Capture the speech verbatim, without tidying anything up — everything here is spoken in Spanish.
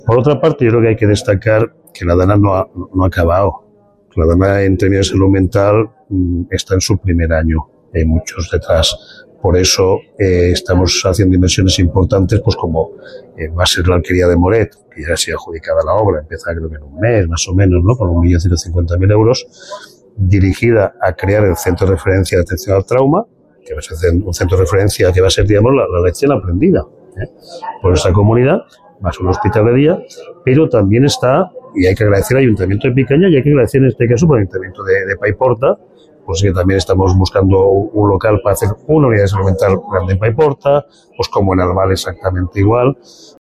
Por otra parte, yo creo que hay que destacar que la Dana no ha, no ha acabado. La Dana, en términos de salud mental, está en su primer año. Hay muchos detrás. Por eso eh, estamos haciendo inversiones importantes, pues como eh, va a ser la alquería de Moret, que ya ha sido adjudicada la obra, empieza creo que en un mes, más o menos, ¿no? Con un millón ciento cincuenta mil euros, dirigida a crear el centro de referencia de atención al trauma, que va a ser un centro de referencia que va a ser, digamos, la, la lección aprendida ¿eh? por nuestra comunidad. Va a ser un hospital de día, pero también está, y hay que agradecer al Ayuntamiento de Picaña, y hay que agradecer en este caso al Ayuntamiento de, de Paiporta, pues que también estamos buscando un local para hacer una unidad de salud mental grande en Paiporta, pues como en Albal exactamente igual.